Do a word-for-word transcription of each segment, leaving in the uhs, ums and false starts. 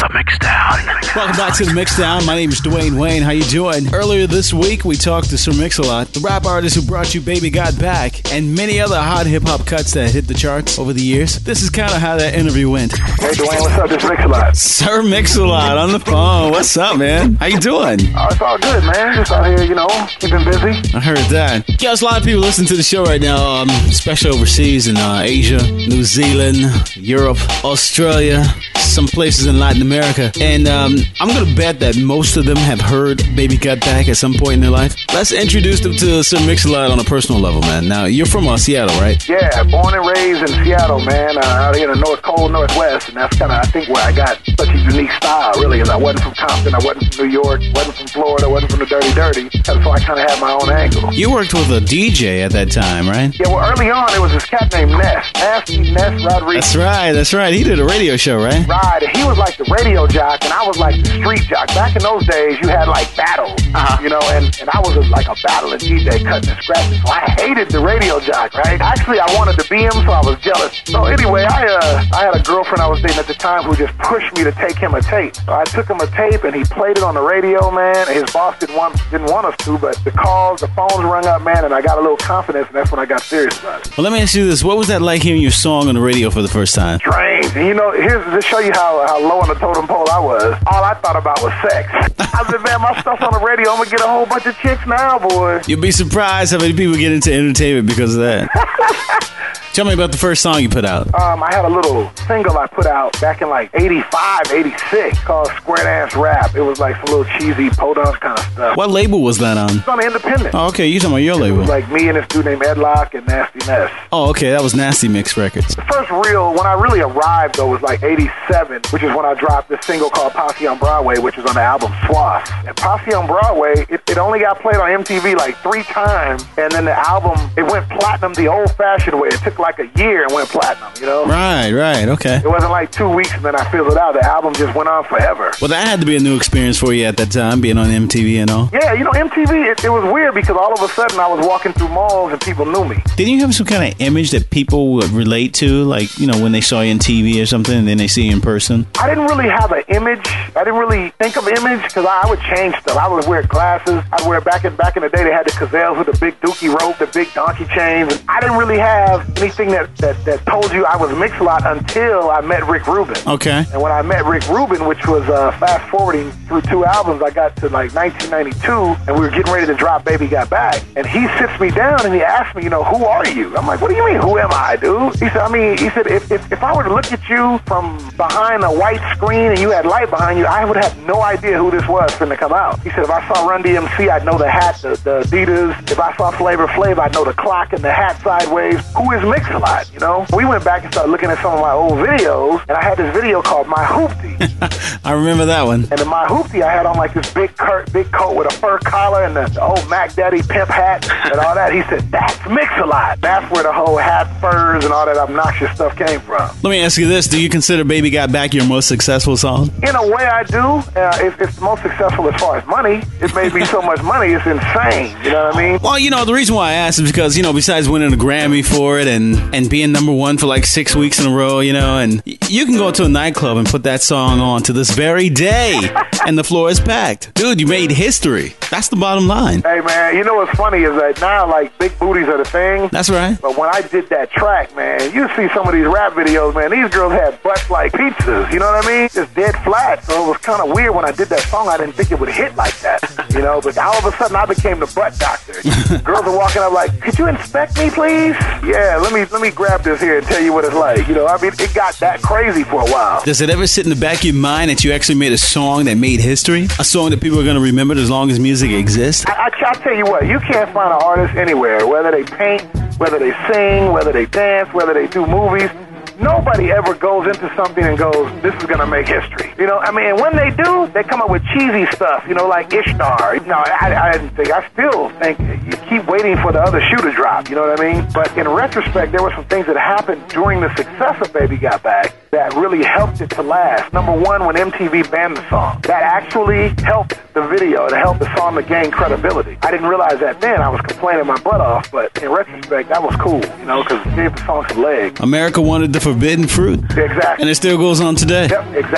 The Mixdown. Welcome back to The Mixdown. My name is Dwayne Wayne. How you doing? Earlier this week, we talked to Sir Mix-a-Lot, the rap artist who brought you Baby Got Back, and many other hot hip-hop cuts that hit the charts over the years. This is kind of how that interview went. Hey, Dwayne, what's up? This is Mix-a-Lot. Sir Mix-a-Lot on the phone. What's up, man? How you doing? Oh, it's all good, man. Just out here, you know, keeping busy. I heard that. Yeah, there's a lot of people listening to the show right now, um, especially overseas in uh, Asia, New Zealand, Europe, Australia, some places in Latin America. And um, I'm going to bet that most of them have heard Baby Got Back at some point in their life. Let's introduce them to Sir Mix-a-Lot on a personal level, man. Now, you're from uh, Seattle, right? Yeah, born and raised in Seattle, man, uh, out here in the north, cold Northwest. And that's kind of, I think, where I got such a unique style, really, is I wasn't from Compton, I wasn't from New York, wasn't from Florida, wasn't from the Dirty Dirty. And so I kind of had my own angle. You worked with a D J at that time, right? Yeah, well, early on, there was this cat named Ness. Nasty Ness Rodriguez. That's right, that's right. He did a radio show, right? Right, and he was like the radio jock, and I was like the street jock. Back in those days, you had like battles, uh-huh. you know, and, and I was a, like a battling D J cutting and scratching, so I hated the radio jock, right? Actually, I wanted to be him, so I was jealous. So anyway, I uh, I had a girlfriend I was dating at the time who just pushed me to take him a tape. So I took him a tape, and he played it on the radio, man. His boss didn't want, didn't want us to, but the calls, the phones rung up, man, and I got a little confidence, and that's when I got serious about it. Well, let me ask you this. What was that like hearing your song on the radio for the first time? Strange. And you know, here's to show you how, how low on the totem pole I was. All I thought about was sex. I said, man, my stuff's on the radio. I'm going to get a whole bunch of chicks now, boy. You'll be surprised how many people get into entertainment because of that. Tell me about the first song you put out. Um, I had a little single I put out back in like eighty-five, eighty-six called Square Dance Rap. It was like some little cheesy podunk kind of stuff. What label was that on? It's on the Independent. Oh, okay. You talking about your it label. It was like me and this dude named Ed Lock and Nasty Ness. Oh, okay. That was Nasty Mix Records. The first real, when I really arrived, though, was like eighty-seven, which is when I dropped this single called Posse on Broadway, which is on the album Swath. And Posse on Broadway, it, it only got played on M T V like three times, and then the album, it went platinum the old-fashioned way. It took like a year and went platinum, you know? Right, right, okay. It wasn't like two weeks and then I fizzled out. The album just went on forever. Well, that had to be a new experience for you at that time, being on M T V and all. Yeah, you know, M T V, it, it was weird because all of a sudden I was walking through malls and people knew me. Didn't you have some kind of image that people would relate to? Like, you know, when they saw you on T V or something and then they see you in person? I didn't really have an image. I didn't really think of image because I, I would change stuff. I would wear glasses. I'd wear, back in, back in the day, they had the Cazelles with the big dookie rope, the big donkey chains. I didn't really have anything that, that, that told you I was Mix-a-Lot until I met Rick Rubin. Okay. And when I met Rick Rubin, which was uh, fast forwarding through two albums, I got to like nineteen ninety-two, and we were getting ready to drop Baby Got Back. And he sits me down and he asked me, you know, who are you? I'm like, what do you mean, who am I, dude? He said, I mean, he said, if, if, if I were to look at you from behind a white screen and you had light behind you, I would have no idea who this was finna come out. He said, if I saw Run D M C, I'd know the hat, the, the Adidas. If I saw Flavor Flav, I'd know the clock and the hat sideways. Who is Mix-a-Lot, you know? We went back and started looking at some of my old videos, and I had this video called My Hoopty. I remember that one. And in My Hoopty, I had on like this big curt, big coat with a fur collar and the, the old Mac Daddy pimp hat and all that. He said, that's Mix-a-Lot. That's where the whole hat, furs, and all that obnoxious stuff came from. Let me ask you this. Do you consider Baby Got Back your most successful song? In a way, I do. Uh, it, it's the most successful as far as money. It made me so much money, it's insane. You know what I mean? Well, you know, the reason why I asked is because, you know, besides winning a Grammy for it and, and being number one for like six weeks in a row, you know, and you can go to a nightclub and put that song on to this very day, and the floor is packed. Dude, you made history. That's the bottom line. Hey, man, you know what's funny is that now, like, big booties are the thing. That's right. But when I did that track, man, you see some of these rap videos, man, these girls had butts like pizzas, you know what I mean? Just dead flat. So it was kind of weird when I did that song. I didn't think it would hit like that, you know? But all of a sudden, I became the butt doctor. Girls are walking up like, could you inspect me, please? Yeah, let me let me grab this here and tell you what it's like. You know, I mean, it got that crazy for a while. Does it ever sit in the back of your mind that you actually made a song that made history? A song that people are going to remember as long as music exists? I, I, I'll tell you what, you can't find an artist anywhere, whether they paint, whether they sing, whether they dance, whether they do movies. Nobody ever goes into something and goes, this is going to make history. You know, I mean, and when they do, they come up with cheesy stuff, you know, like Ishtar. No, I, I didn't think, I still think you keep waiting for the other shoe to drop, you know what I mean? But in retrospect, there were some things that happened during the success of Baby Got Back that really helped it to last. Number one, when M T V banned the song, that actually helped the video. It helped the song to gain credibility. I didn't realize that then. I was complaining my butt off, but in retrospect, that was cool, you know, because it gave the song some legs. America wanted the forbidden fruit. Exactly. And it still goes on today. Yep, exactly.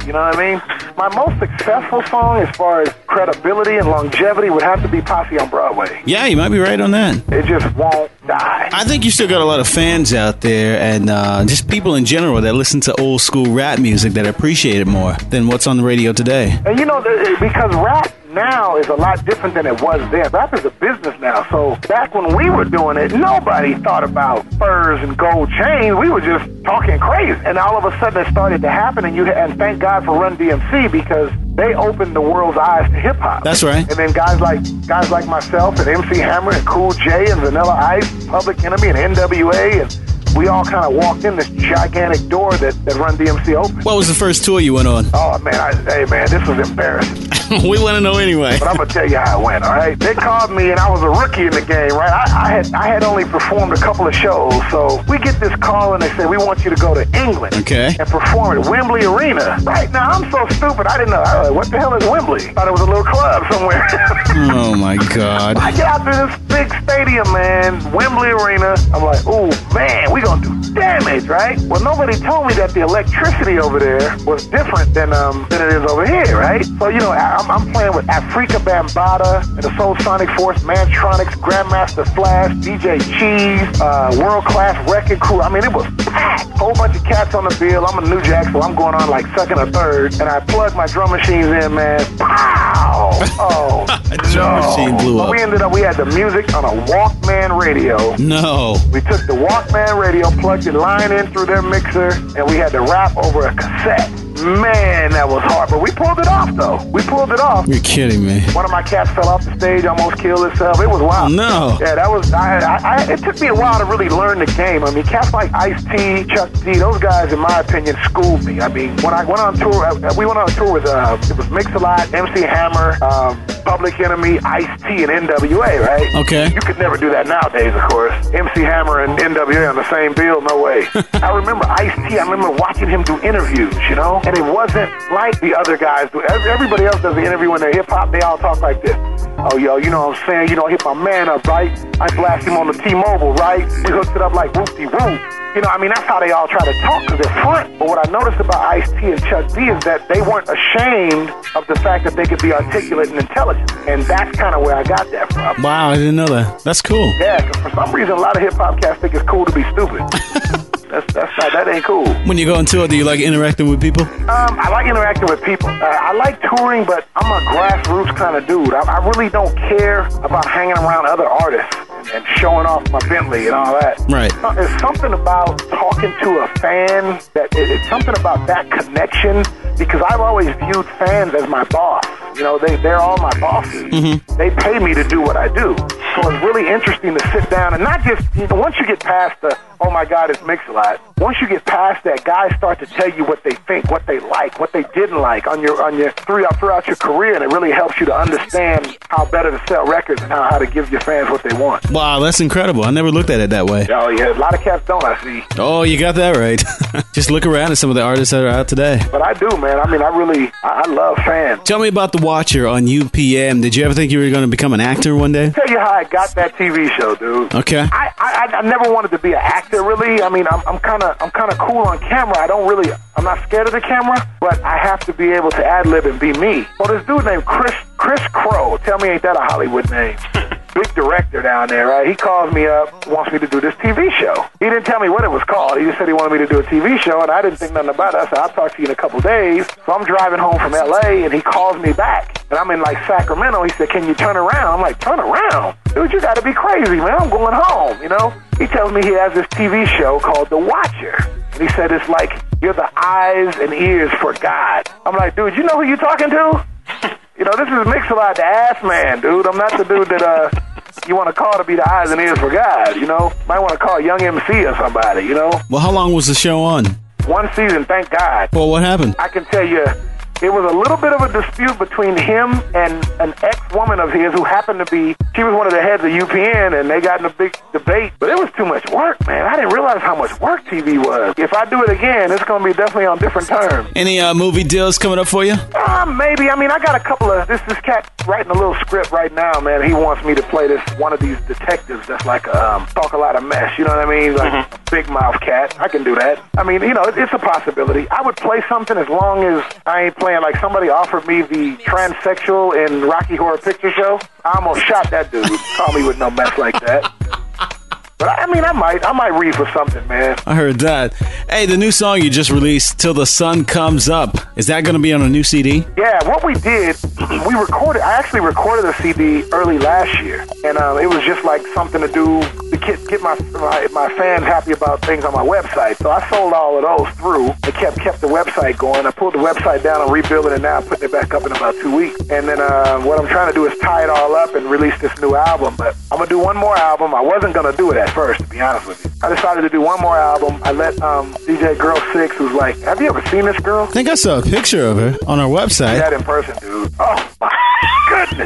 You know what I mean? My most successful song as far as credibility and longevity would have to be Posse on Broadway. Yeah, you might be right on that. It just won't die. I think you still got a lot of fans out there and uh, just people in general that listen to old school rap music that appreciate it more than what's on the radio today. And you know, because rap now is a lot different than it was then. Rap is a business now. So back when we were doing it, nobody thought about furs and gold chains. We were just talking crazy. And all of a sudden it started to happen. And you and thank God for Run D M C, because they opened the world's eyes to hip hop. That's right. And then guys like guys like myself and M C Hammer and Cool J and Vanilla Ice, Public Enemy and N W A, and we all kind of walked in this gigantic door that, that Run D M C opened. What was the first tour you went on? Oh, man, I, hey, man, this was embarrassing. We want to know anyway. But I'm going to tell you how it went, all right? They called me, and I was a rookie in the game, right? I, I had I had only performed a couple of shows, so we get this call, and they say, we want you to go to England okay. and perform at Wembley Arena. Right now, I'm so stupid, I didn't know. I was like, what the hell is Wembley? Thought it was a little club somewhere. Oh, my God. I get out to this big stadium, man, Wembley Arena. I'm like, oh, man, we going to do damage, right? Well, nobody told me that the electricity over there was different than um than it is over here, right? So, you know, I'm, I'm playing with Afrika Bambaataa and the Soul Sonic Force, Mantronics, Grandmaster Flash, D J Cheese, uh, World Class Wrecking Crew. I mean, it was packed. Whole bunch of cats on the bill. I'm a New Jack, so I'm going on like second or third, and I plugged my drum machines in, man. Pow! Oh, drum no. machine blew But up. we ended up, we had the music on a Walkman radio. No. We took the Walkman radio, plugged the line in through their mixer, and we had to rap over a cassette. Man, that was hard, but we pulled it off, though. We pulled it off. You're kidding me. One of my cats fell off the stage, almost killed itself. It was wild. Oh, no. Yeah, that was, I, I, I, it took me a while to really learn the game. I mean, cats like Ice-T, Chuck D, those guys, in my opinion, schooled me. I mean, when I went on tour, uh, we went on a tour with, uh, it was Mix-a-Lot, M C Hammer, um, Public Enemy, Ice-T, and N W A, right? Okay. You could never do that nowadays, of course. M C Hammer and N W A on the same bill, no way. I remember Ice-T, I remember watching him do interviews, you know? And it wasn't like the other guys do. Everybody else does the interview when they're hip-hop, they all talk like this. Oh, yo, you know what I'm saying? You know, hit my man up, right? I blast him on the T-Mobile, right? We hooked it up like whoop-de-whoop. You know, I mean, that's how they all try to talk, because they're front. But what I noticed about Ice-T and Chuck D is that they weren't ashamed of the fact that they could be articulate and intelligent. And that's kind of where I got that from. Wow, I didn't know that. That's cool. Yeah, because for some reason, a lot of hip-hop cats think it's cool to be stupid. That's, that's not, that ain't cool. When you go on tour, do you like interacting with people? Um, I like interacting with people. Uh, I like touring, but I'm a grassroots kind of dude. I, I really don't care about hanging around other artists and, and showing off my Bentley and all that. Right. Uh, There's something about talking to a fan that it, it's something about that connection, because I've always viewed fans as my boss. You know, they, they're all my bosses. Mm-hmm. They pay me to do what I do. So it's really interesting to sit down and not just, you know, once you get past the, oh my God, it's Mix-a-Lot. Once you get past that, guys start to tell you what they think, what they like, what they didn't like on your, on your, throughout, throughout your career. And it really helps you to understand how better to sell records and how, how to give your fans what they want. Wow, that's incredible. I never looked at it that way. Oh, yeah. A lot of cats don't, I see. Oh, you got that right. Just look around at some of the artists that are out today. But I do, man. I mean, I really, I, I love fans. Tell me about The Watcher on U P M. Did you ever think you were going to become an actor one day? I'll tell you how I got that T V show, dude. Okay. I, I, I never wanted to be an actor, really. I mean, I'm, I'm kind of I'm kind of cool on camera. I don't really, I'm not scared of the camera, but I have to be able to ad-lib and be me. Well, this dude named Chris Chris Crow, tell me ain't that a Hollywood name? Big director down there, right? He calls me up, wants me to do this T V show. He didn't tell me what it was called. He just said he wanted me to do a T V show, and I didn't think nothing about it. I said, I'll talk to you in a couple days. So I'm driving home from L A, and he calls me back. And I'm in, like, Sacramento. He said, can you turn around? I'm like, turn around? Dude, you got to be crazy, man. I'm going home, you know? He tells me he has this T V show called The Watcher. And he said, it's like you're the eyes and ears for God. I'm like, dude, you know who you talking to? You know, this is Mix-a-Lot, the ass man, dude. I'm not the dude that uh, you want to call to be the eyes and ears for God, you know? Might want to call Young M C or somebody, you know? Well, how long was the show on? One season, thank God. Well, what happened? I can tell you, it was a little bit of a dispute between him and an ex-woman of his who happened to be She was one of the heads of U P N, and they got in a big debate. But it was too much work, man. I didn't realize how much work T V was. If I do it again, it's going to be definitely on different terms. Any uh, movie deals coming up for you? Uh, maybe. I mean, I got a couple of... This this cat writing a little script right now, man. He wants me to play this one of these detectives that's like a, um, talk a lot of mess. You know what I mean? Like mm-hmm. a big mouth cat. I can do that. I mean, you know, it, it's a possibility. I would play something as long as I ain't playing. Like somebody offered me the transsexual in Rocky Horror Picture Show. I almost shot that dude. Call me with no mess like that. But I mean, I might, I might read for something, man. I heard that. Hey, the new song you just released, "Till the Sun Comes Up," is that going to be on a new C D? Yeah, what we did, we recorded. I actually recorded a C D early last year, and um, it was just like something to do to get, get my, my my fans happy about things on my website. So I sold all of those through. It kept kept the website going. I pulled the website down and rebuilding it now, putting it back up in about two weeks. And then uh, what I'm trying to do is tie it all up and release this new album. But I'm gonna do one more album. I wasn't gonna do it at first, to be honest with you. I decided to do one more album. I let um, D J Girl Six, who's like, have you ever seen this girl? I think I saw a picture of her on our website. See that in person, dude. Oh, my goodness.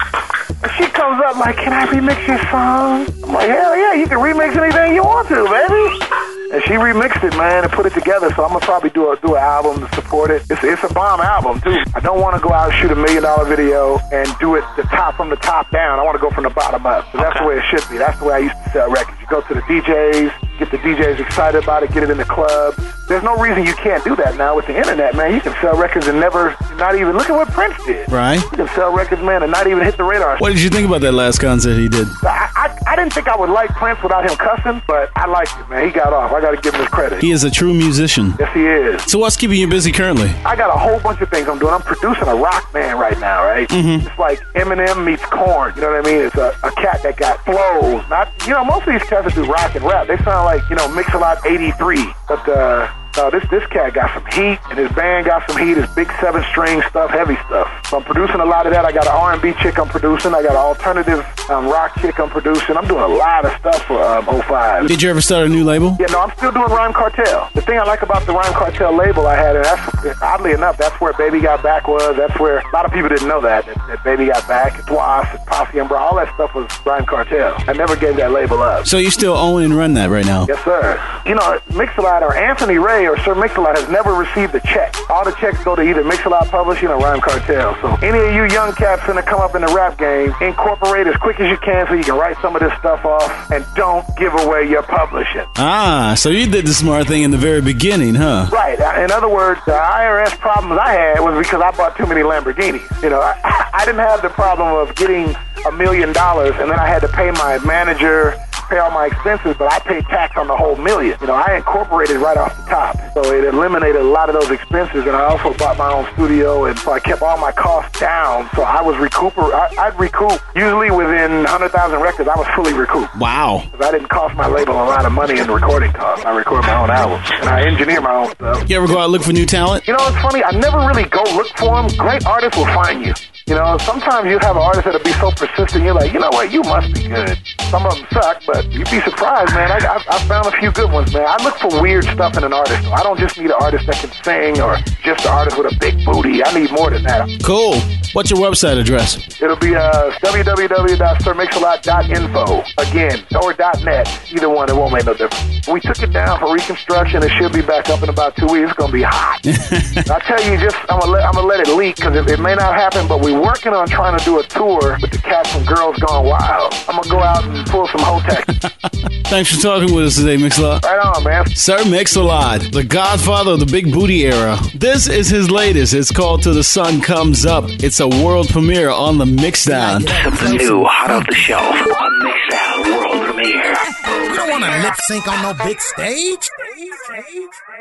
And she comes up like, can I remix your song? I'm like, hell yeah, you can remix anything you want to, baby. And she remixed it, man, and put it together. So I'm gonna probably do a do an album to support it. It's it's a bomb album too. I don't want to go out and shoot a million dollar video and do it the top from the top down. I want to go from the bottom up. So that's okay. The way it should be. That's the way I used to sell records. You go to the D Js, get the D Js excited about it, get it in the club. There's no reason you can't do that now with the internet, man. You can sell records and never, not even, look at what Prince did. Right. You can sell records, man, and not even hit the radar. What did you think about that last concert he did? I, I, I didn't think I would like Prince without him cussing, but I liked it, man. He got off. I got to give him his credit. He is a true musician. Yes, he is. So what's keeping you busy currently? I got a whole bunch of things I'm doing. I'm producing a rock band right now, right? Mm-hmm. It's like Eminem meets Korn. You know what I mean? It's a, a cat that got flows. Not, you know, most of these cats that do rock and rap, they sound like, you know, Mix-a-Lot eighty-three. But, uh... Uh, this this cat got some heat, and his band got some heat. His big seven-string stuff, heavy stuff. So I'm producing a lot of that. I got an R and B chick I'm producing. I got an alternative um, rock chick I'm producing. I'm doing a lot of stuff for um, oh five. Did you ever start a new label? Yeah, no, I'm still doing Rhyme Cartel. The thing I like about the Rhyme Cartel label I had, and that's, oddly enough, that's where Baby Got Back was. That's where, a lot of people didn't know that, that, that Baby Got Back, Twas, Posse and Bra, all that stuff was Rhyme Cartel. I never gave that label up. So you still own and run that right now? Yes, sir. You know, Mix-a-Lot or Anthony Ray or Sir Mix-a-Lot has never received a check. All the checks go to either Mix-a-Lot Publishing or Rhyme Cartel. So any of you young cats finna come up in the rap game, incorporate as quick as you can so you can write some of this stuff off, and don't give away your publishing. Ah, so you did the smart thing in the very beginning, huh? Right. In other words, the I R S problems I had was because I bought too many Lamborghinis. You know, I, I didn't have the problem of getting a million dollars and then I had to pay my manager, pay all my expenses, but I paid tax on the whole million. You know, I incorporated right off the top. So it eliminated a lot of those expenses, and I also bought my own studio, and so I kept all my costs down. So I was recuper. I, I'd recoup. Usually within one hundred thousand records, I was fully recouped. Wow. Because I didn't cost my label a lot of money in recording costs. I record my own albums, and I engineer my own stuff. You ever go out and look for new talent? You know, it's funny. I never really go look for them. Great artists will find you. You know, sometimes you have an artist that'll be so persistent, you're like, you know what, you must be good. Some of them suck, but you'd be surprised, man. I, I, I found a few good ones, man. I look for weird stuff in an artist. I don't just need an artist that can sing or just an artist with a big booty. I need more than that. Cool. What's your website address? It'll be uh, w w w dot sir mix a lot dot info. Again, or .net. Either one, it won't make no difference. We took it down for reconstruction. It should be back up in about two weeks. It's going to be hot. I tell you, just I'm going to let it leak because it, it may not happen, but we working on trying to do a tour with the cats from Girls Gone Wild. I'm going to go out and pull some Hotex. Thanks for talking with us today, Mix-a-Lot. Right on, man. Sir Mix-a-Lot, the godfather of the big booty era. This is his latest. It's called Till the Sun Comes Up. It's a world premiere on the Mixdown. Something new, hot off the shelf. A Mixdown world premiere. You don't want to lip sync on no big stage. stage, stage.